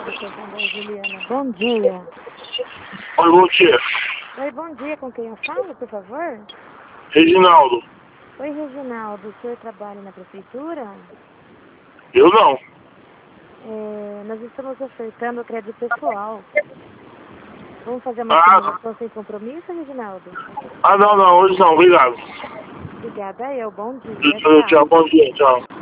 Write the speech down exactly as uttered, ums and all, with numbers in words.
Juliana. Bom dia. Oi, bom dia. Oi, bom dia. Com quem eu falo, por favor? Reginaldo. Oi, Reginaldo. O senhor trabalha na prefeitura? Eu não. É, nós estamos ofertando crédito pessoal. Vamos fazer uma Ah, simulação sem compromisso, Reginaldo? ah, não, não. Hoje não. Obrigado. Obrigada, eu. Bom dia. Tchau, Tchau. bom dia. Tchau.